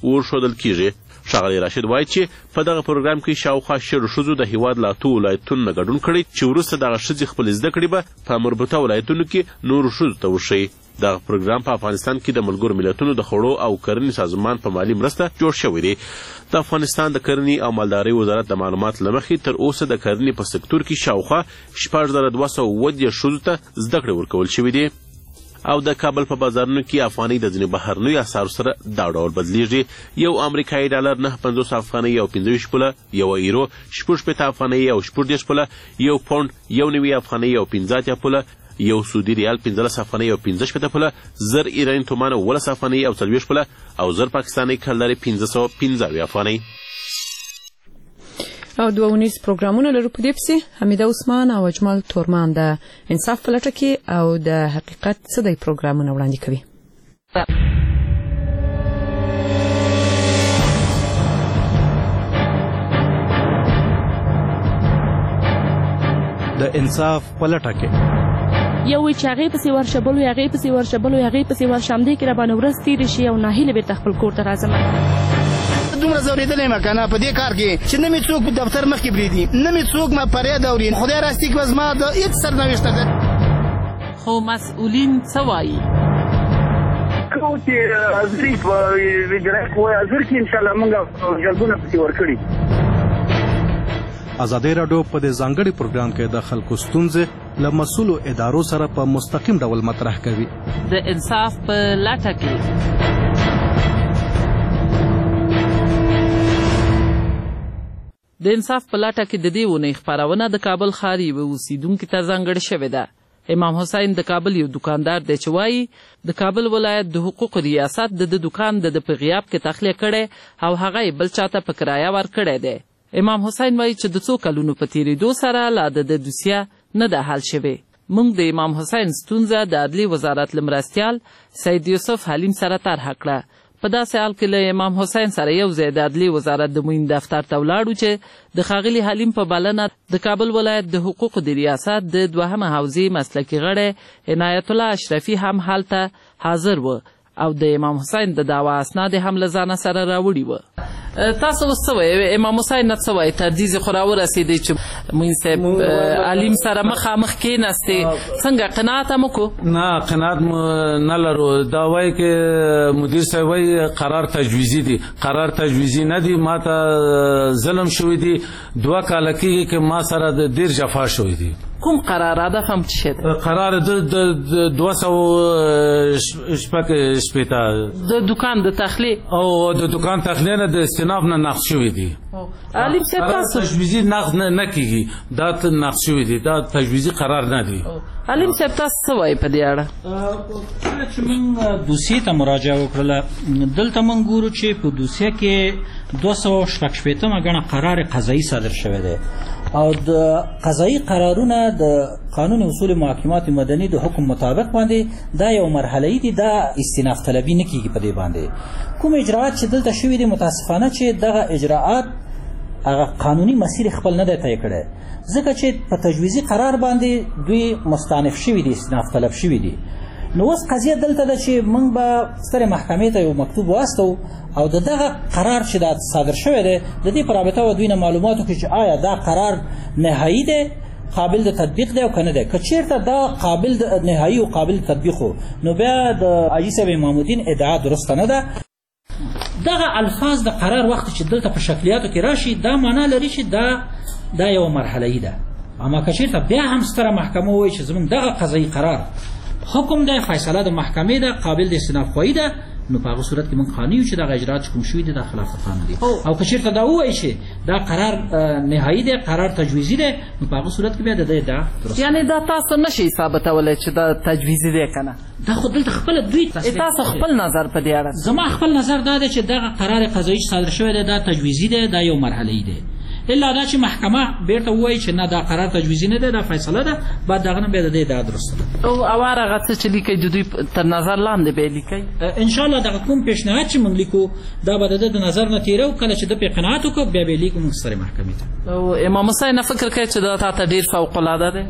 ورښودل کیږي. ښاغلی راشد وایي چې په دغه پروګرام کې شاوخوا 100 ښځو د هیواد له 8 ولایتونو نه ګډون کړی چې وروسته دغه ښځې خپلې زده کړې به په مربوطه ولایتونو کې نورو ښځو ته وښیي. دغه پروګرام په افغانستان کې د ملګرو ملتونو د خوړو او کرنې سازمان په مالي مرسته جوړ شوی دی. د افغانستان د کرنې او مالدارۍ وزارت د معلوماتو له مخې تر اوسه د کرنې په سکتور کې شاوخوا 6270 ښځو ته زده کړې ورکول شوي دي او د کابل په بازارونو کې افغانۍ د ځینو بهرنیو اسعارو سره دا ډول بدلیږي. یو امریکایي ډالر 9.50 افغانۍ او 25 پوله، یو ایرو 16 افغانۍ او 14 پوله، یو پاونډ 91 افغانۍ او 15 پوله، یو سعودي ریال 15 افغانۍ او 15 پوله، زر ایراني تومان 12 افغانۍ او 40 پوله او زر پاکستاني کلدارې 1515 افغانۍ. او دوه ونیز پروګرامونه لرو په دې پسې حمیده عثمان او اجمل تورمان د انصاف په لټه کې او د حقیقت څه دی پروګرامونه وړاندې کوي. د انصاف په لټه کې یو وی چې هغې پسې ورشبلو هغې پسې ورشبلو هغې پسې ورشمدې کې راباندې ورځ تېرې شي او ناهیله بېرته خپل کور ته راځم. دومره ځورېدلی یم که نه په دې کار کې چې نه مې څوک په دفتر مخکې پرېږدي، نه مې څوک ما فریاد اوري. خدای راستي که زما د هېڅ سرنوشته ده. خو مسؤلین څه وایي؟ کوم چې حاضري په اجرایه قوه حاضر کړي انشاءالله موږ جلبونه پسې ورکړي. ازادي راډیو په دې ځانګړي پروګرام کې د خلکو ستونزې له مسؤلو ادارو سره په مستقیم ډول مطرح کوي. د انصاف په لټه کې د انصاف په لټه کې د دې اونۍ خپرونه د کابل ښار یوه اوسیدونکي ته ځانګړې شوې ده. امام حسین د کابل یو دکاندار دی چې وایي د کابل ولایت د حقوقو ریاست د دکان د په غیاب کې تخلیه کړی او هغه یې بل چاته په کرایه ورکړی دی. امام حسین وایي چې د څو کلونو په تېرېدو سره لا د دوسیه نه ده حل شوې. موږ د امام حسین ستونزه د عدلي وزارت له مرستیال سید یوسف حلیم سره طرحه کړه. په داسې حال کې له امام حسین سره یو ځای د عدلي وزارت د معین دفتر ته ولاړو چې د ښاغلي حلیم په بلنه د کابل ولایت د حقوقو د ریاست د 2مه حوزې مسلکي غړی عنایت الله اشرفي هم هلته حاضر و او د امام حسین د دعوا اسناد هم له ځانه سره راوړي و. تاسو اوس څه وایئ؟ امام حسین نه څه وایي؟ تدریز خو راورسېدی چې معین صاحب علیم سره مخامخ کېناستې، څنګه قناعت هم وکړو؟ نه قناعت نه لرو. دا وایي که مدیر صاحب وایي قرار تجویزي دی. قرار تجویزي نه دی، ما ته ظلم شوی دی. 2 کاله کېږي که ما سره ډېر جفا شوی دی. کوم قرار هدف هم څه دی؟ قرار د 280 د دکان د تخلیه او د دکان تخلیه نه د استناف نه نقض شوی دی. علیم صاحب تاسو تجویزي نقض نه کېږي، دا نقض شوی دی، دا تجویزي قرار نه دی. علیم صاحب تاسو څه وایي په دې اړه؟ کله چې موږ دوسیې ته مراجعه وکړله، دلته موږ ګورو چې په دوسیه کې 286مه ګڼه قرار قضایي صادر شوی دی او د قضایي قرارونه د قانون اصول محاکمات مدني د حکم مطابق باندې دا یو مرحله‌ای دي، دا استیناف طلبي نه کیږي. په دې باندې کوم اجراءات چې دلته شوي دي متاسفانه چې دغه اجراءات هغه قانوني مسیر خپل نه دی طی کړی، ځکه چې په تجویزي قرار باندې دوی مستانف شوي دي، استیناف طلب شوي دي. نو اوس قضیه دلته ده چې موږ به سترې محکمې ته یو مکتوب واستو او د دغه قرار چې دا صادر شوی دی د دې په رابطه به دوی نه معلومات وکړي چې آیا دا قرار نهایي دی، قابل د تطبیق دی او که نه دی. که چېرته دا قابل د نهایي او قابل د تطبیق و نو بیا د حاجي صاحب امام الدین ادعا درسته نه ده. دغه الفاظ د قرار وخت چې دلته په شکلیاتو کې راشي دا معنا لري چې دا یو مرحله‌ای ده. اما که چېرته بیا هم ستره محکمه ووایي چې زموږ دغه قضایي قرار حکم ده، فیصله د محکمې ده، قابل د استیناف خواهی ده، نو په هغه صورت کې موږ قانع یو چې دغه اجراات چې کوم شوي دي دا خلاف قانون دي. او که چېرته دا ووایي چې دا قرار نهایي دی، قرار تجویزي دی، نو په هغه صورت کې بیا د دې ادعا درسته. یعنې دا تاسو نشئ ثابتولی چې دا تجویزي دی که نه؟ دا خو دلته خپله دوی تاسو خپل نظر په دې اړه؟ زما خپل نظر دا دی چې دغه قرار قضایي چې صادر شوی دی دا تجویزي دی، دا یو مرحله‌ای دی. الا دا چې محکمه بیرته ووایي چې نه دا قرار تجویزي نه دی، دا فیصله ده، بعد د هغه نه بیا د دې ادعا درسته ده. او اوار هغه څه چې لیکئ د دوی تر نظر لاندې به یې لیکئ؟ انشاءالله دغه کوم پیشنهاد چې موږ لیکو دا به د ده د نظر نه تېرو، کله چې ده پرې قناعت وکړو بیا به یې لیکو موږ سترې محکمې ته. او امام حسین فکر کوي چې دا تا ته ډېر فوقالعاده دی؟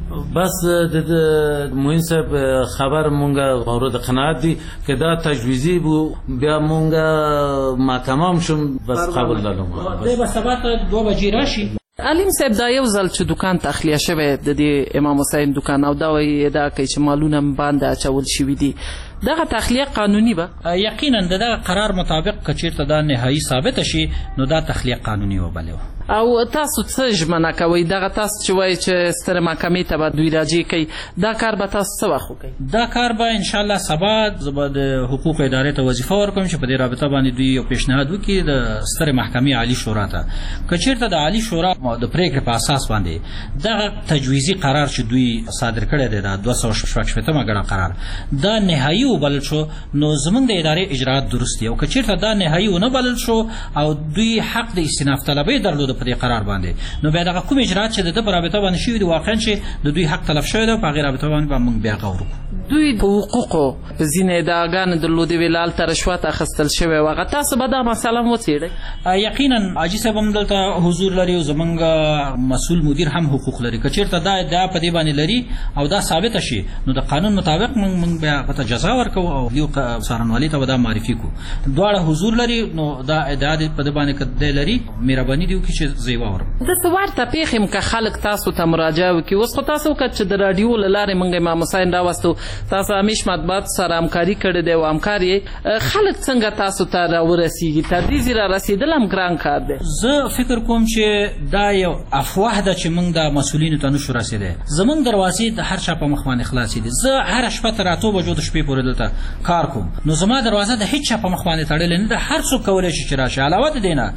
بس د موین صاحب خبر مونږه مورد قناعت دي که دا تجویزی بو بیا مونږه محکمه شم بس قبول دلم دی به سبا ته 2 بجې راشي. علیم صاحب دا یو ځل چې دکان تخلیه شوی د دې امام حسین دکان او دا وایي دا کوي چې مالونه باندې اچول شوي دي دغه تخلیه قانوني به یقینا د دغه قرار مطابق که چیرته دا نهایي ثابته شي نو دا تخلیه قانوني وبلې او تاسو څه ژمنه کوئ دغه تاسو چې وایي چې سترې محکمې ته به دوی راجع کوي دا کار به تاسو څه وخت وکوئ؟ دا کار به انشاءالله سبا زه به د حقوق ادارې ته وظیفه ورکوم چې په دې رابطه باندې دوی یو پیشنهاد وکړي د سترې محکمې عالی شورا ته. که چیرته د عالی شورا د پریکړې په اساس باندې دغه تجویزي قرار چې دوی صادر کړی دی دا 216 ګڼه قرار دا نهایي وبلل شو نو زمونږ د ادارې اجراات درست دي او که چیرته دا نهایي ونه بلل شو او دوی حق د استئناف طلبۍ درلوده په دې قرار باندې نو بیا دغه کوم اجراات چې د ده په رابطه باندې شوي دي واقعا چې د دوی حق تلف شوی دی په هغې رابطه باندې به موږ بیا غور وکړو. دوی په حقوقو په ځینې ادعاګانې درلودې وې هلته رشوت اخیستل شوی و هغه تاسو به دا مسله هم وڅېړئ؟ یقینا حاجي صاحب هم دلته حضور لري او زمونږ مسؤول مدیر هم حقوق لري. که چیرته دا ادعا په دې باندې لري او دا ثابته شي نو د قانون مطابق موږ بیا ورته جزا ورکوو او یو څارنوالۍ ته به دا معرفي کړو. دواړه حضور لري نو دا ادعا په دې باندې که دی لري مهرباني دې وکړي چې زه یې واورم. داسې ورته پېښې م که خلک تاسو ته مراجعه وکړي اوس خو تاسو وکړه چې د راډیو له لارې موږ امام حسین راوستو تاسو همیش مطبوعاتو سره همکاري کړې دی او همکار یې خلک څنګه تاسو ته راورسېږي تر دې ځای رارسېدل هم ګران کار دی. زه فکر کوم چې دا یو افواه ده چې موږ د مسؤلینو ته نشو رسېدی. زموږ دروازې د هر چا په مخ باندې خلاصې دي. زه هره شپه تر 8 بجو د شپې پورې دلته کار کوم نو زما دروازه د هیڅ چا په مخ باندې تړلې نه ده. هر څوک کولی شي چې راشي. علاوه د دې نه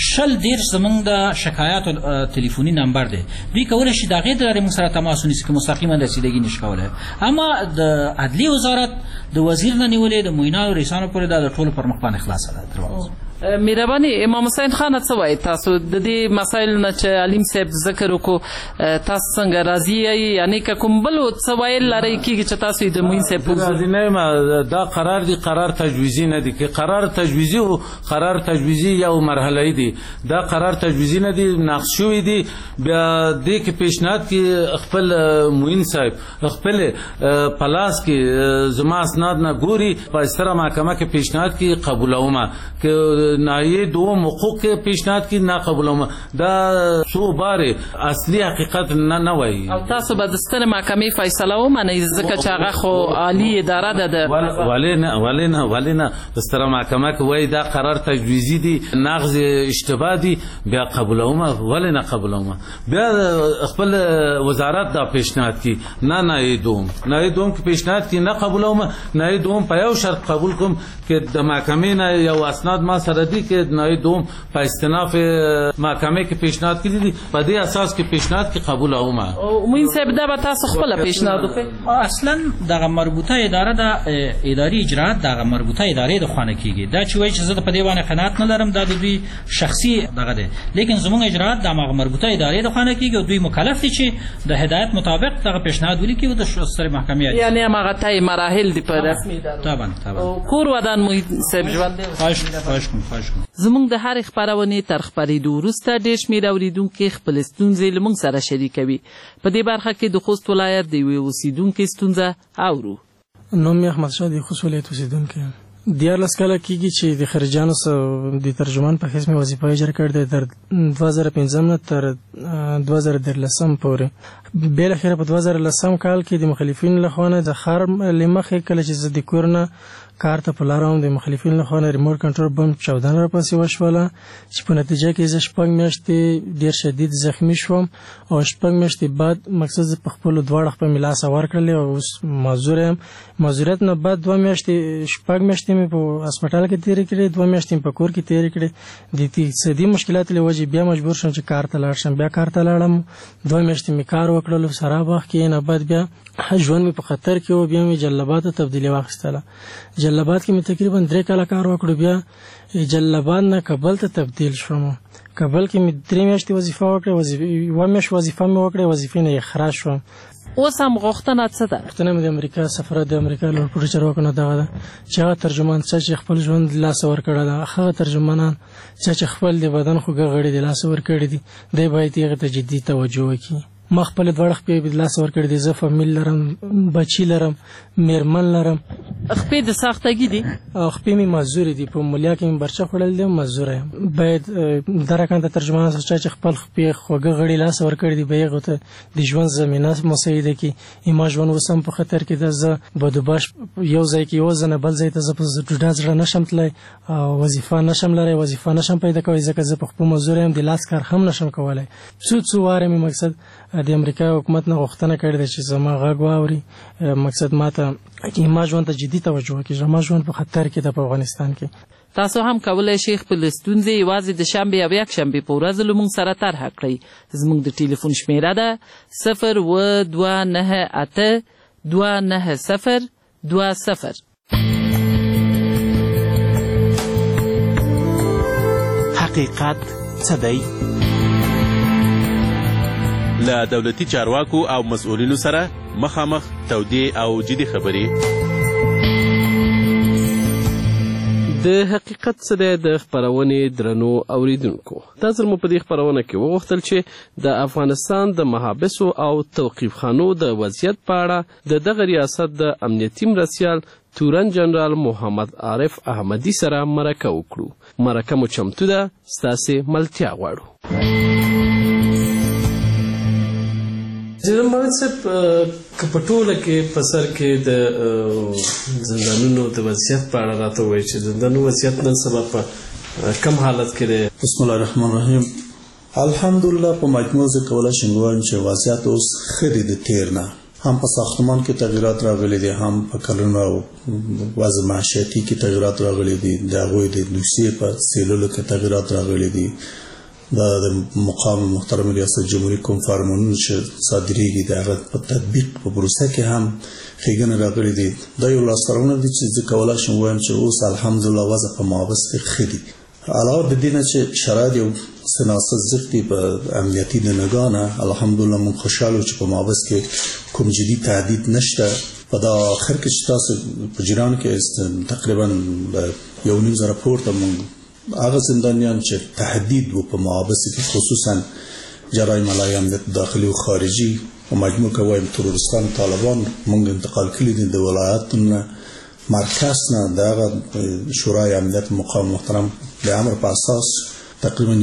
20 زموږ د شکایاتو تلیفوني نمبر دی. دوی کولی شي د هغې د لارې موږ سره تماس ونیسي که مستقیما رسیدګي نشي کولی. اما د عدلي وزارت د وزیر نه نیولې د معینانو رئیسانو پورې دا د ټولو پر مخ باندې خلاصه ده دروازه. مهرباني امام حسین خانه څه وایي تاسو د دې مسایلو نه چې علیم صاحب ذکر وکړو تاسو څنګه راضي یئ یعنې که کوم بل څه ویل لرئ کېږي چې تاسو د معین صاحب راضي نه یم. دا قرار دی قرار تجویزي نه دی. که قرار تجویزي و قرار تجویزي یو مرحله دی. دا قرار تجویزي نه دی نقض شوی دی. بیا دې کې پیشنهاد کې خپل معین صاحب خپل پلاس کې زما اسناد نه ګوري په ستره محکمه کې پیشنهاد کې قبولومه که نایه دوم حقوق کې پیشنهاد کې نه قبولومه. دا څو باره اصلي حقیقت نه وایي او تاسو به د سترې محکمې فیصله ومنئ ځکه چې هغه خو عالي اداره ده. ولې نه د ستره محکمه کې وایي دا قرار تجویزي دی نقض اشتباه دی بیا قبولومه. ولې نه قبولومه؟ بیا خپل وزارت دا پیشنهاد کې نه دوم کې پیشنهاد کې نه قبولومه. نه دوم په یو شرط قبول کوم که د محکمې نه یو اسناد ما سره دی که نه دوم په استناف محکمې کې پیشنهاد کړي دي په دې اساس کې پیشنهاد کې قبولومه. معین صاحب دا به تاسو خپله پیشنهاد وکړئ؟ اصلا دغه مربوطه اداره د اداري اجراات دغه مربوطه ادارې د خوا نه کېږي. دا چې وایي چې زه په دې باندې قناعت نه لرم دا د دوی شخصي دغه دی لیکن زموږ اجراات د هغه مربوطه ادارې د خوا نه کېږي او دوی مکلف دي چې د هدایت مطابق دغه پیشنهاد ولیکي او د سترې محکمې یعنې هماغه طی مراحل دي په رسمي ادارو. طبعا کور ودان معین صاحب ژوند دی. زموږ د هرې خپرونې تر خپرېدو وروسته ډېر شمېر اورېدونکي خپلې ستونزې له موږ سره شریکوي. په دې برخه کې د خوست ولایت د یوې اوسېدونکې ستونزه اورو. نوم مې احمدشاه د خوست ولایت اوسېدونکی یم. 14 کاله کېږي چې د خارجیانو سره د ترجمان په حیث مې وظیفه اجرا کړې ده تر 2015 نه تر 2013 پورې. بالاخره په 2013 کال کې د مخالفینو لخوا نه د ښار له مخې کله چې زه د کور نه کار ته په لاره وم د مخالفینو لخوا نه ریموټ کنټرول بم چاودنه راپسې وشوله چې په نتیجه کې زه 6 میاشتې ډېر شدید زخمی شوم او 6 میاشتې بعد مقصد زه په خپلو دواړه خپل مې لاس ورکړلې او اوس معذور یم. معذوریت نه بعد 2 میاشتې 6 میاشتې مې په هسپتال کې تېرې کړې 2 میاشتې مې په کور کې تېرې کړې. د اقتصادي مشکلاتو له وجې بیا مجبور شوم چې کار ته لاړ شم. بیا کار ته لاړم 2 میاشتې مې کار وکړلو سراب وخت کې نه بعد بیا ژوند مې په خطر کې و. بیا مې جلبات ته تبدیلي واخیستله. جلبات کې مې تقریبا 3 کاله کار وکړو. بیا جلبات نه کابل ته تبدیل شوم. کابل کې مې 3 میاشتې وظیفه وکړه. 1 میاشت وظیفه مې وکړه وظیفې نه اخراج شوم. اوس هم غوښتنه څه ده؟ غوښتنه مې د امریکا سفارت د امریکا لوړپوړو چارواکو نه دغه ده چې هغه ترجمان چې خپل ژوند لاسه ورکړی ده هغه ترجمانان چې خپل د بدن خوږه غړي د لاسه ورکړي دي دی باید هغې ته جدي توجه وکړي. ما خپل دوړ خپې لاس ورکړ دي، زه فامیل لرم، بچی لرم، میرمن لرم. خپې د ساختګي دي او خپې می مزدور دي، په مولیا کې برچه خړل دي، مزدور یم. باید درکان د ترجمان چې خپل خپې خوګه غړي لاس ورکړ دي، به غوته د ژوند زمينه مساعده کې ایما ژوند وسم په خطر کې د ز بدوباش یو ځای کې یو ځنه بل ځای ته ز په ډډا ځړه نشم تلای او وظیفه نشم لري، وظیفه نشم پیدا کوي ځکه زه په خپل مزدور یم، د لاس کار هم نشم کولای. څو واره می مقصد د امریکا حکومت نه غوښتنه کړې چې زما غږ واوري، مقصد ماته ایما ژوند ته جدي توجه وکړي، زما ژوند په خطر کې د افغانستان کې. تاسو هم کولای شئ خپل ستونزې یوازې د شنبې او یکشنبې په ورځ له موږ سره طرحه کړئ. زموږ د ټلیفون شمیره ده 029829020. حقیقت څه دی؟ له دولتي چارواکو او مسؤلینو سره مخامخ تودې او جدي خبرې. د حقیقت څه دی د خپرونې درنو اوریدونکو، تاسو مو په دې خپرونه کې وغوښتل چې د افغانستان د محابسو او توقیف خانو د وضعیت په اړه د دغه ریاست د امنیتي مرستیال تورن جنرال محمد عارف احمدي سره مرکه وکړو. مرکه مو چمتو ده، ستاسې ملتیا غواړو. جنرال محمد صاحب، که په ټوله کې په سر کې د زندانونو د وضعیت په اړه راته ووایي چې زندانونو وضعیت نن سبا په کم حالت کې دی؟ بسم الله الرحمن الرحیم. الحمدلله په مجموع زه کولی شم ووایم چې وضعیت اوس ښه دی د تېر نه. هم په ساختمان کې تغییرات راغلي دي، هم په کلونو او وضع معیشتي کې تغییرات راغلي دي، د هغوی د دوسیې په څېړلو کې تغییرات راغلي دي. دا د مقام محترم ریاست جمهوریت کوم فرمانونه چې صادریږي د هغه په تطبیق په پروسه کې هم ښېګڼې راغلي دي. دا یو لاسته راوړنه دي چې زه کولی شم ووایم چې اوس الحمدلله وضع په محابس کې ښه دي. علاوه د دې نه چې شرایط یو څه ناڅه زیات دي په امنیتي د نګاه نه، الحمدلله موږ خوشحاله یو چې په محابس کې کوم جدي تهدید نشته. په دا آخر کې چې تاسو په جیران کې تقریبا 1.5 پورته موږ هغه زندانیان چې تهدید و په محابس کې، خصوصا جرایم علیه امنیت داخلي او خارجي په مجموع کې وایم تروریستان طالبان موږ انتقال کړي دي د ولایتونو مرکز نه. د هغه شورای امنیت مقام محترم د امر په اساس تقریبا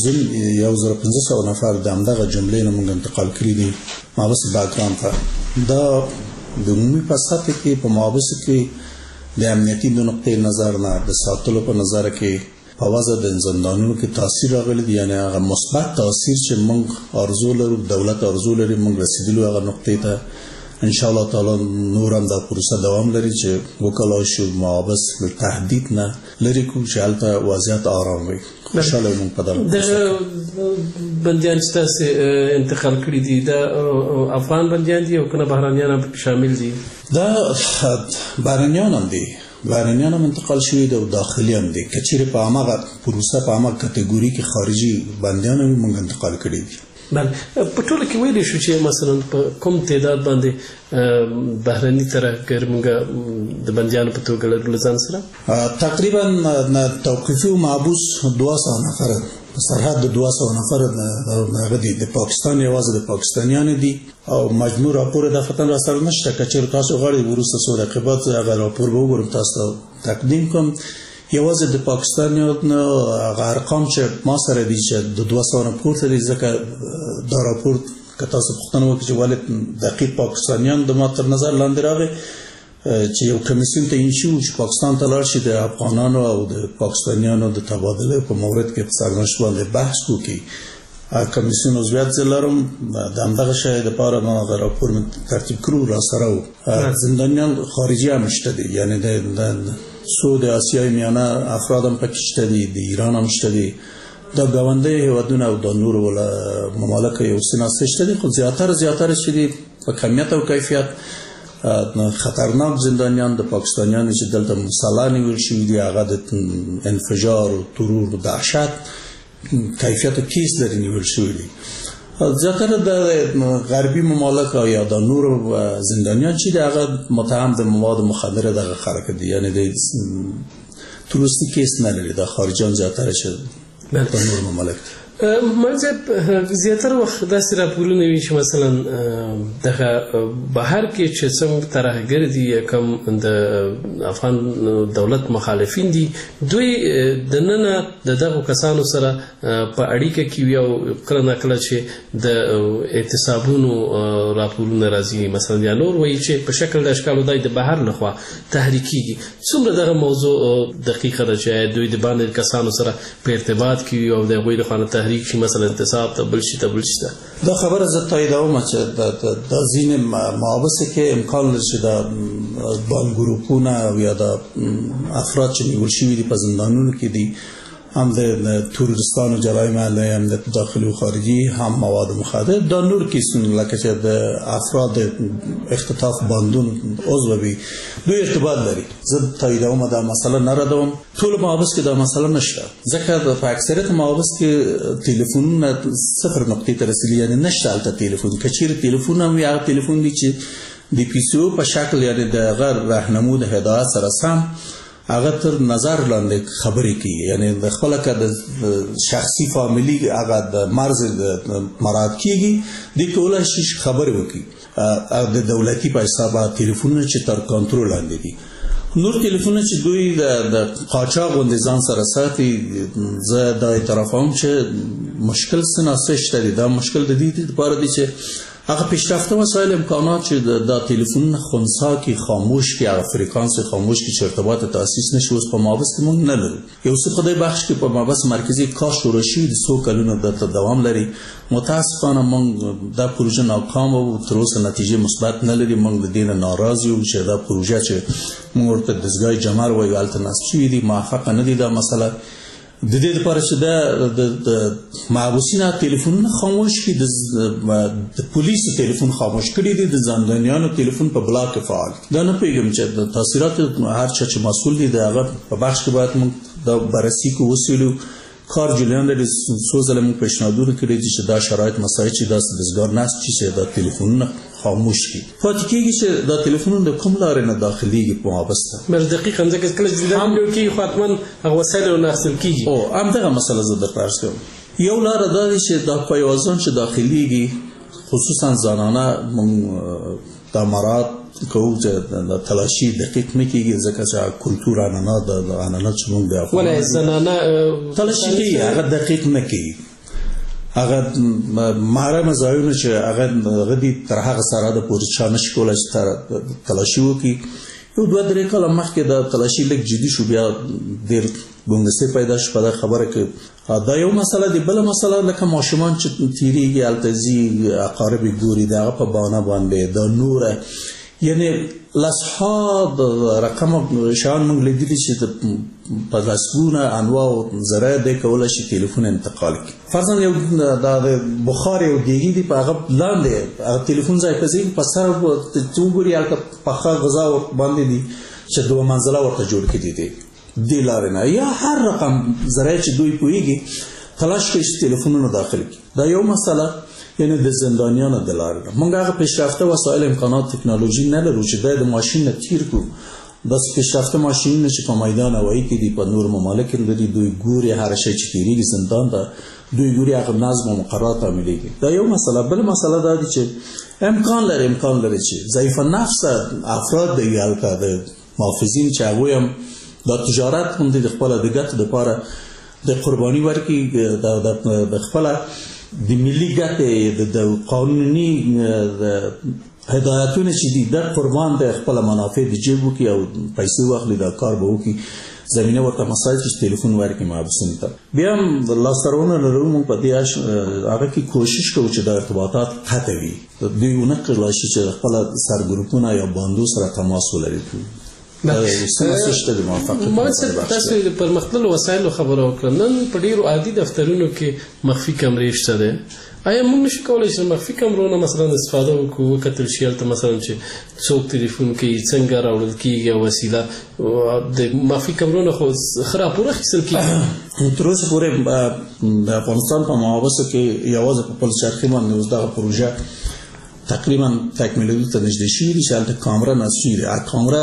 1500 نفر د همدغه جملې نه موږ انتقال کړي دي محابس باګرام ته. دا د عمومي په سطح کې په محابس کې د امنیتي د نقطې نظر نه د ساتلو په نظر کې په وضع د زندانونو کې تاثیر راغلی دی، یعنی هغه مثبت تاثیر چې موږ ارزو لرو، دولت ارزو لري موږ رسیدلو هغه نقطې ته. ان شاء الله تعالی نور هم دا پروسه دوام لري چې وکولای شو محابس له تهدید نه لرې کړو چې هلته وضعیت آرام وي. خوشحاله موږ په دغه بندیان چې تاسې انتقال کړي دي دا افغان بندیان دي او که نه بهرانیان هم شامل دي؟ دا بهرانیان هم دي، بهرانیان هم انتقال شوي دي او داخلي هم دي. که چیرې په هماغه پروسه په هماغه کټګوري کې خارجي بندیان هم موږ انتقال کړي دي. بله، په ټوله کې ویلی شو چې مثلا په کوم تعداد باندې بهرني ترهګر موږ د بندیانو په توګه لرو له ځان سره؟ تقریبا توقیفي او محبوس 200 نفر، سرحد د 200 نفر هغه دي. د پاکستان یوازې د پاکستانیان دي او مجموع راپور د فتن را سره نشته. که چېرې تاسو غواړئ وروسته څو دقیقې بعد هغه راپور به وګورم تاسو تقدیم کوم. یوازې د پاکستانیانو هغه ارقام چې ما سره دي چې د 200 نه پورته دي، ځکه دا راپور که تاسو پوښتنه وکړئ چې ولې دقیق پاکستانیان د ما تر نظر لاندې راغی چې یو کمیسیون ته انشي و چې پاکستان ته لاړ شي د افغانانو او د پاکستانیانو د تبادله په مورد کې په سرنوشت باندې بحث وکړي. کمیسیون عضویت زه لرم، د همدغه شی دپاره ما هغه راپور ترتیب کړو راسره و. زندانیان خارجي هم شته دي، یعنی د څو د اسیای میانه افراد هم پکې شته دي، د ایران هم شته دي، دا ګاونډي هېوادونه او د نورو ممالکو یو څه ناڅه شته دي. خو زیاتره چې دي په کمیت او کیفیت خطرناک زندانیان د پاکستانیانو چې دلته مسلح نیول شوي دي، هغه د انفجار او ترور د دهشت کیفیت کیس لري نیول شوي دي. زیاتره د غربي ممالک یا د نورو زندانیان چې هغه متهم د مواد مخدره دغه خلک دي، یعنی د تروریستي کیس نه لري. د خارجیان زیاتره چې په نور ممالک محمد صاحب زیاتره وخت داسې راپورونه وي چې مثلا دغه بهر کې چې څوم ترهګر دي یا کوم د افغان دولت مخالفین دي دوی دننه دغه کسانو سره په اړیکه کې وي او کله ناکله چې د اعتصابونو راپورونه راځي مثلا یا نور وایي چې په شکل د اشکالو دای د بهر لخوا تحریکېږي. څومره دغه موضوع دقیقه ده چې دوی د باندې کسانو سره په ارتباط کې وي او د هغوی لخوا نه تحریک شي مثلا انتصاب ته بل شي دا خبره زه تاییدوم چې د ځینې محابسې کې امکان لري چې د بانګروپونه او یا د افراد چې نیول شوي دي په زندانونو کې دي هم د تورستانو جرایم علیه هم د داخلي و خارجي هم مواد مخدر دا نور کیسونه لکه چې د افراد اختطاف باندون عضو وي دوی ارتباط لري. زه تاییدوم دا مسله نه ردوم. ټول محابس کې دا مسله نشته ځکه په اکثریت محابس کې تلیفونونه صفر نقطې ته رسیدلي یعنی نشته هلته تلیفون که چیرې تلیفون هم وي هغه تلیفون دی چې د پیسو په شکل یعنی د هغه رهنمود هدایت سره سم هغه تر نظر لاندې خبرې کوي یعنی د خپل که د شخصي فامیلی هغه د مرز مراعات کیږي د کولای شي خبرې وکړي د دولتي په حساب تلیفونونه چې تر کنټرول لاندې دي. نور تلیفونونه چې دوی د قاچاق غوندې ځان سره ساتي زه دا اعتراف کوم چې مشکل څه ناسه شته دي. دا مشکل د دې لپاره دی چې هغه پیشرفته وسایل امکانات چې د تلیفونونه خنثی کې خاموش کې هغه فریکانس خاموش کې چې ارتباط تاسیس نشي اوس په محابس کې موږ نه لرو. یو څه خدای بخش کې په محابس مرکزي کار شروع شوي د څو کلونو د دوام لري. متاسفانه موږ دا پروژه ناکام او تر اوسه نتیجه مثبت نه لري. موږ د دې نه ناراض یو چې دا پروژه چې موږ ورته دستګاه جمر وایو هلته نصب شوي دي موفقه نه دي. دا مسله د دې لپاره چې د محبوسینو تلیفونونه خاموش کړي د پولیسو تلیفون خاموش کړي دي د زندانیانو تلیفون په بلاک فعال دا نه پیږم چې د تاثیرات هر چا چې مسؤل دي د هغه په بخش کې باید موږ دا بررسي کو وسیلو کار جریان لري. څو ځله موږ پیشنهادونه کړي دي چې دا شرایط مساعد چې داسې دستګاه نصب شي چې دا تلیفونونه خاموش کړي. پاتې کېږي چې دا تلیفونونه د کوم لارې نه داخليږي په محابس ته بل دقیقاً ځکه کله چې دا ویډیو کې خاطمن هغه وسایل نه اخیستل کېږي او همدغه مسله زه درته عرض کوم. یو لاره دا دی چې دا پیوازان چې داخليږي خصوصا زنانه موږ دا مراد کوو چې د تلاشي دقیق نه کېږي ځکه چې کلتور عنعنات د عنعنات چې موږ د افغان ولې زنانه تلاشي کوي هغه دقیق نه کوي. هغه محرم ځایونه چې هغه دي تر هغه سره د پورې چا نشي کولی چې تلاشي وکړي. یو دوه درې کاله مخکې د تلاشي لږ جدي شو بیا ډېر ګنګسې پیدا شو په دا خبره کې. دا یو مسله دی. بله مسله لکه ماشومان چې تیریږي هلته ځي اقارب یې ګوري د هغه په بهانه باندې دا نوره یعنی لسها رقم شان موږ لیدلي چې په لسګونه انواع ذرایع دی کولی شي تلیفون انتقال کړي. فرضاً یو د بخار یو دیګي دی په هغه لاندې هغه تلیفون ځای په ځای په سر چې وګوري هلته پخه غذا باندې دي چې دوه منزله ورته جوړ کړي دي دې لارې نه یا هر رقم ذرایع چې دوی پوهېږي تلاش کوي چې تلیفونونه داخل کړي. دا یو مسله یعنی د زندانیانو د لارې نه موږ هغه پیشرفته وسایل امکانات تکنالوژي نه لرو چې د ماشین نه تیر کړو. داسې پیشرفته ماشینونه چې په میدان هوایي کې دي په نور ممالک لري دوی ګوري هر شی چې تیریږي زندان ته دوی ګوري هغه نظم او مقررات عملیږي. دا یو مسله. بل مسله دا دی چې امکان لري چې ضعیف نفس افراد دی هلته د محافظین چې هغوی هم دا تجارت هم د خپله د ګټې دپاره د قرباني ورکړي د خپله د ملي ګټې د قانوني هدایتونه چې دي د قربان د خپل منافع د جیب وکړي او پیسې واخلي دا کار به وکړي زمینه ورته مساعد چې تلیفون ورکړي محبوسینو ته. بیا هم لاسته راوړنه لرو موږ په دې هغه کې کوشش کوو چې دا ارتباطات قطع وي. دوی ونه کړلی شي چې خپله سرګروپونه یا باندو سره تماس ولري. تاسو د پرمختللو وسایلو خبره وکړه. نن په ډیرو عادي دفترونو کې مخفي کمرې شته ده. آیا موږ نشو کولی چې مخفي کمرو نه مثلا استفاده وکړو وکتل شي هلته مثلا چې څوک تلیفون کوي څنګه راوړل کېږي او وسیله د مخفي کمرو نه خو ښه راپور اخیستل کېږي؟ تر اوسه پورې د افغانستان په محابسو کې یوازې په پلچرخي باندې اوس دغه پروژه تقریبا تکمیلېدو ته نږدې شوي دي چې هلته کامره نصب شوي دي. کامره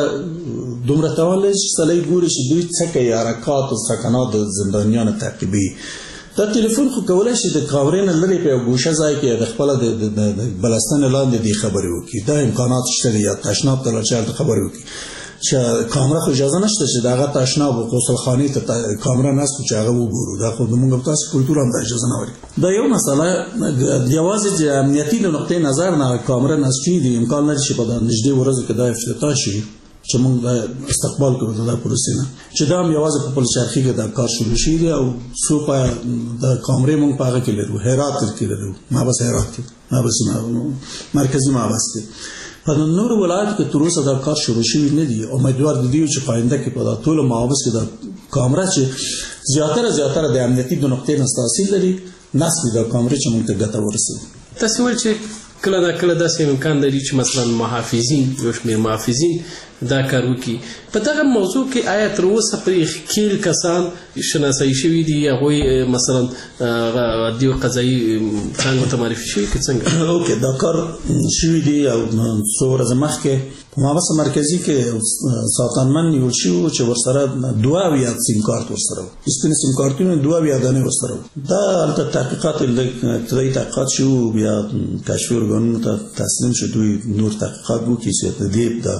دومره توان لري چې سړی ګوري چې دوی څه کوي حرکات او سکنات د زندانیانو تعقیبوي. دا ټلیفون خو کولی شي د کامرې نه لرې په یو ګوشه ځای کې د خپله د بلستنې لاندې دې خبرې وکړي. دا امکانات شته دي. یا تشناب ته لاړ چې هلته خبرې وکړي چې کامره خو اجازه نشته چې د هغه تشناب و غسلخانې ته کامره نصب چې هغه وګورو. دا خو زموږ په تاسو کلتور هم دا اجازه نه ورکوي. دا یو مسله یوازې د امنیتي له نقطې نظر نه کامره نصب شوي دي. امکان لري چې په نږدې ورځو کې دا افتتاح شي چې موږ دا استقبال کوو د پروسې نه چې دا هم یوازې په پلچرخي کې دا کار شروع شوي دي او څو د کامرې موږ په هغه کې لرو. هرات کې لرو، محبس هرات کې، محبس مرکزي محبس کې. په نورو ولایاتو کې تر اوسه دا کار شروع شوي نه دي. امیدوار د دې چې په آینده کې په دا ټولو محابس کې دا کامره چې زیاتره د امنیتي د نقطې نه تاثیر لري نصب دا کامرې چې موږ ته ګټه ورسوي. تاسو ویل چې کله نا کله داسې امکان لري چې مثلا محافظین یو شمېر محافظین دا کار وکړي. په دغه موضوع کې آیا تر اوسه پرې ښکېل کسان شناسایي شوي دي؟ هغوی مثلا عدلي او قضایي څانګو ته معرفي شوي که څنګه؟ اوکې، دا کار شوي دي او څو ورځې مخکې په محبس مرکزي کې ساتنمن نیول شوي وو چې ورسره 22 سیم کارت ورسره وو. سپین سیم کارتونه 22 دانې ورسره وو. دا هلته تحقیقات ابتدایي تحقیقات شو، بیا کشفي ارګانونو ته تسلیم شو دوی نور تحقیقات وکړي چې د دې د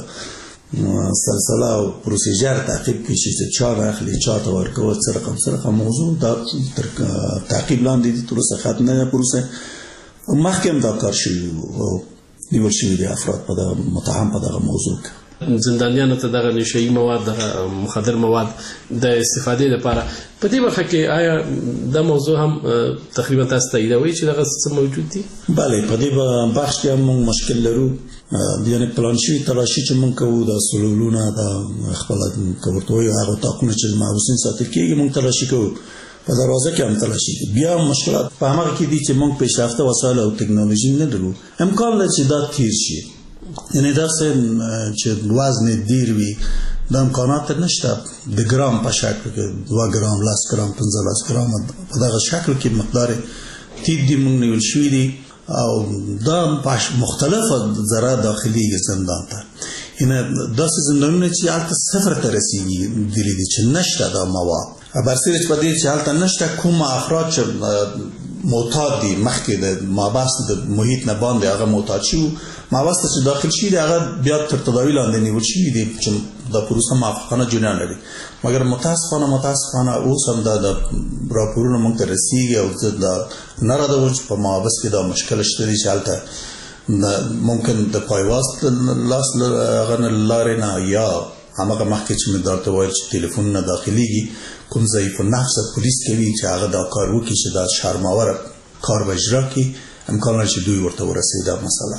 سلسله او پروسیجر تعقیب کړي چې چا راخلي چا ته ورکول څه رقم موضوع دا تر تعقیب لاندې دي. تر اوسه ختم نه ده پروسه. مخکې هم دا کار شوي وو، نیول شوي دي افراد په دغه متهم په دغه موضوع کې. زندانیانو ته دغه نشهیي مواد دغه مخدر مواد د استفادې لپاره په دې برخه کې آیا دا موضوع هم تقریبا تاسو تاییدوئ چې دغه څه موجود دي؟ بله، په دې بخش کې هم موږ مشکل لرو. یعنې پلان شوي تلاشي چې موږ کوو د سلولونه د خپله که ورته وایو هغه اتاقونه چې محبوسین ساتل کېږي موږ تلاشي کوو. په دروازه کې هم تلاشي. بیا مشکلات په هماغه کې دي چې موږ پیشرفته وسایل او تکنالوژي نه لرو. امکان لري چې دا تیر شي. یعنې داسې چې وزن ډېر وي دا امکانات نشته. د ګرام په شکل کې 2 ګرام 10 ګرام 15 ګرام په دغه شکل کې مقدار تیت دي موږ نیول شوي دي او دا مختلفه ذره داخلي زندان ته. یعنې داسې زندانونه چې هلته صفر ته رسېږي دلی دي چې نشته دا مواد. برسېره چې په دې چې هلته نشته کوم افراد چې معتاد دي مخکې د محبس د محیط نه باندې هغه معتاد شي محبس ته چې داخل شي دي هغه بیا تر تداوی لاندې نیول شوي دي چې دا پروسه موافقانه جریان لري. مګر متاسفانه اوس هم دا د راپورونه موږ ته رسېږي او زه دا نه ردوم چې په محبس کې دا مشکل شته دي چې هلته ممکن د پایواز لاس هغه نه لارې نه یا هماغه مخکې چې مې درته ویل چې تلیفونونه داخلیږي کوم ضعیف النفس پولیس کوي چې هغه دا کار وکړي چې دا شرماوره کار به اجرا کړي. امکان لري چې دوی ورته ورسېږي دا مسله.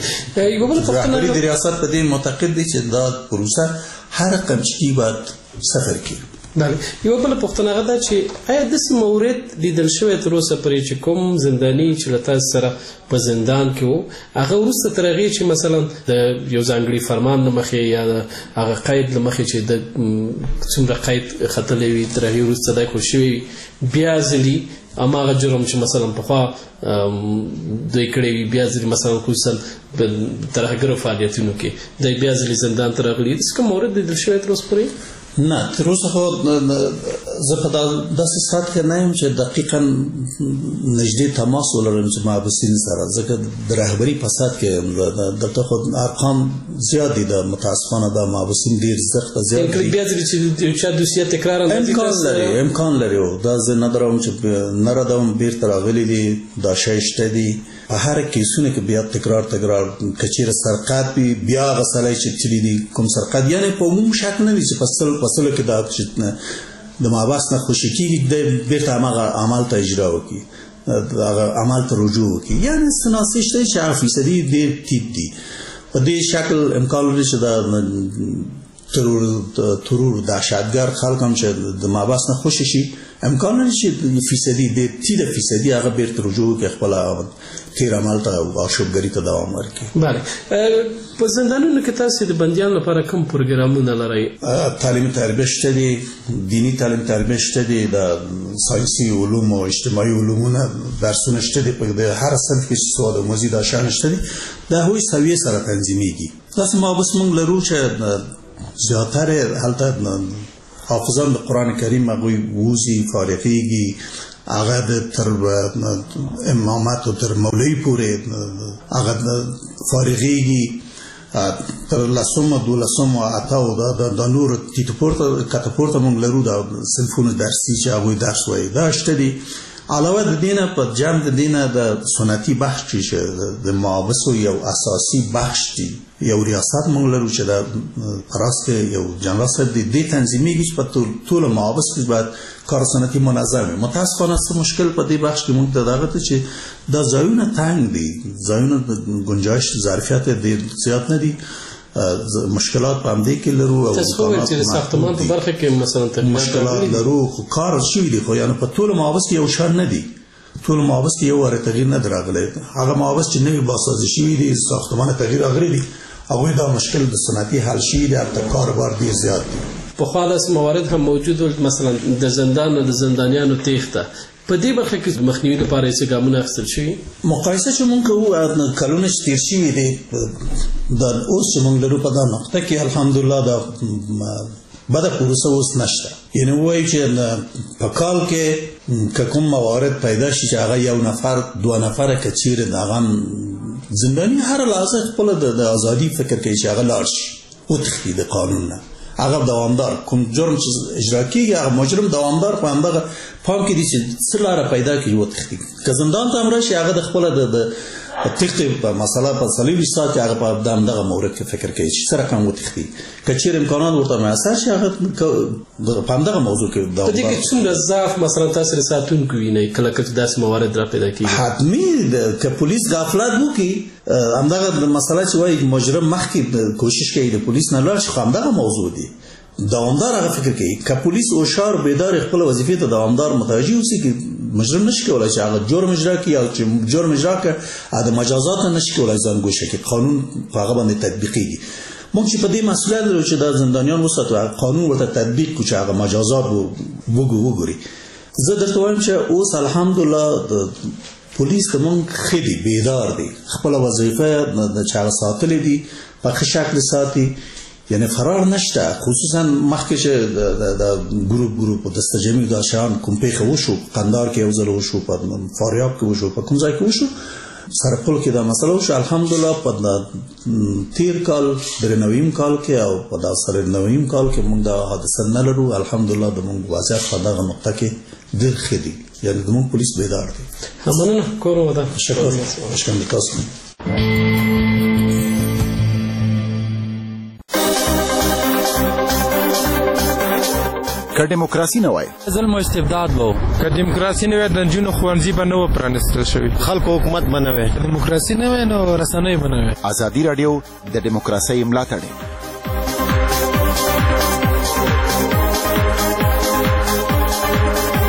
رهبري د ریاست په دې معتقد دی چې دا پروسه هر قمچکي باید صفر کړي. بله، یوه بله پوښتنه هغه ده چې آیا داسې مورد لیدل شوی تر اوسه پورې چې کوم زنداني چې له تاسو سره په زندان کې و هغه وروسته تر هغې چې مثلا د یو ځانګړي فرمان له مخې یا د هغه قید له مخې چې د څومره قید ختلی وي تر هغې وروسته دا کړل شوی وي بیا ځلي هماغه جرم چې مثلا پخوا دوی کړی وي بیا ځلې مثلا خصوصا په ترهګرو فعالیتونو کې دی بیا ځلې زندان ته راغلي داسې کوم مورد لیدل شوی تر اوسه پورې؟ نه، تر اوسه خو زه په داسې ساعت کې نه یم چې دقیقا نږدې تماس ولرم چې محبوسین سره، ځکه د رهبري په ساعت کې دلته خو ارقام زیات دي. د متاسفانه د محبوسین ډېر زیات دي. بیا ځلې چې چا دوسیه تکرارا امکان لري دا زه نه دروم چې نه ردوم بیرته راغلي دي دا شی شته دي. په هر کیسونه کې بیا تکرار که چیرې سرقت وي بیا هغه سړی چې تلي دي کوم سرقت یعنې په عموم شک نه وي چې په سلو کې دا د محبس نه خوشي کېږي دی بیرته هماغه عمل ته اجرا وکړي هغه عمل ته رجوع وکړي. یعنې سناسې شته چې هغه فیصدي ډېر ټیټ دي. په دې شکل امکان لري چې دا ترور دهشتګر خلک هم چې د محبس نه خوشي شي امکان لري چې فیصدي ډېر ټیټه فیصدي هغه بیرته رجوع وکړي خپله تیر عمل ته او آشوبګري ته دوام ورکړي. بله، په زندانونو کې تاسې د بندیانو لپاره کوم پروګرامونه لرئ؟ تعلیم تربیه شته دي، دیني تعلیم تربیه شته دي، د ساینسي علومو او اجتماعي علومونه درسونه شته دي. په هر صنف کې چې سواد او موضوع دا شیان شته دي. د هغوی سویې سره تنظیمیږي. داسې محبس موږ لرو چې زیاتره هلته حافظان د قرآن کریم هغوی ووځي فارغېږي هغه تر امامت او تر مولوی پورې هغه فارغېږي تر لسم دولسم اتاو د نور تیته پورته مونږ لرو د صنفونو درسي چې هغوی درس وایي دا شته دي. علاوه د دینه په جمع د دینه د سنتي بخش چې د محابسو یو اساسي بخش دی یو ریاست مونږ لرو چې د پراس کې یو جنرال صاحب دی تنظیمیږي چې په ټول محابس کې باید کار سنتي منظم وي. متاسفانه څه مشکل په دې بخش کې مونږ ته دغه ته چې دا ځایونه تنګ دي ځایونه د گنجایش ظرفیت ډېر زیات نه دي مشکلات په همدې کې لرو او تاسو وایئ چې د ساختمان په برخه کې مثلا مشکلات لرو خو کار شوي دي خو یعنې په ټولو محابس کې یو شان نه دي ټولو محابس کې یو واره تغییر نه دی راغلی هغه محابس چې نوي باسازي شوي دي ساختمان تغییر راغلی دي هغوی دا مشکل د صنعتي حل شوي دي هلته کاروبار ډېر زیات دي. پخوا داسې موارد هم موجود ول مثلا د زندان او د زندانیانو تیښته په دې برخه کې مخنیوي لپاره څه ګامونه اخیستل شوي؟ مقایسه چې مونږ کوو کلونه چې تېر شوي دي دا اوس چې مونږ لرو په دا نقطه کې الحمدلله دا بده پروسه اوس نشته. یعنې ووایو چې په کال کې که کوم موارد پیدا شي چې هغه یو نفر دوه نفره که چیرې د هغه زنداني هره لحظه خپله د ازادي فکر کوي چې هغه لاړ شي وتښتي د قانون نه هغه دوامدار کوم جرم چې اجرا کېږي هغه مجرم دوامدار په همدغه پام کې دي چې څه لاره پیدا کړي وتښتي که زندان ته هم راشي هغه د خپله د تښتې په مسله په 40 ساعت کې هغه په همدغه مورد کې فکر کوي چې څه رقم وتښتي که چیرې امکانات ورته میسر شي هغه په همدغه موضوع کې په دې کې څومره ضعف مثلا تاسو رساتونکو وینئ کله که داسې موارد را پیدا کېږي؟ حتمي که پولیس غفلت وکړي همدغه مسله چې وایي مجرم مخکې کوشش کوي د پولیس نه لاړ شي خو همدغه موضوع دی دوامدار هغه فکر کوي که پولیس هوښیار بیدار خپل وظیفې ته دوامدار متوجه اوسي چې مجرم نشي کولای چې هغه جرم اجرا کړي او چې جرم اجرا کړي د مجازات نه نشي کولای ځان ګوښه کړي قانون په هغه باندې تطبیقېږي. موږ چې په دې مسؤلیت لرو چې دا زندانیان وساتو قانون ورته تطبیق کړو چې هغه مجازات وګوري. زه درته وایم چې اوس الحمدلله پولیس ته مونږ ښه دي بیدار دي خپله وظیفه چې هغه ساتلې دي په ښه شکل ساتي یعنی فرار نشته خصوصا مخکې چې د ګروپ دسته جمعي دا شیان کوم پیښه وشو قندهار کې یو ځل وشو په فاریاب کې وشو په کوم ځای کې وشو سرپل کې دا مسله وشو الحمدلله په تیر کال درنویم کال کې او په دا سرنویم کال کې موږ دا حادثه نه لرو الحمدلله د موږ وضعیت په دغه نقطه کې ډېر ښه دي یعنی زموږ پولیس بیدار دی. مننه کور ودا شکر تاسو که دیموکراسي نه وای ظلم او استبداد وو که دیموکراسي نه وای د نجونو ښوونځي به نه و پرانیستل شوي خلکو حکومت به نه وای دیموکراسي نه وای نو رسنۍ به نه وای. ازادي راډیو د دیموکراسۍ ملاتړ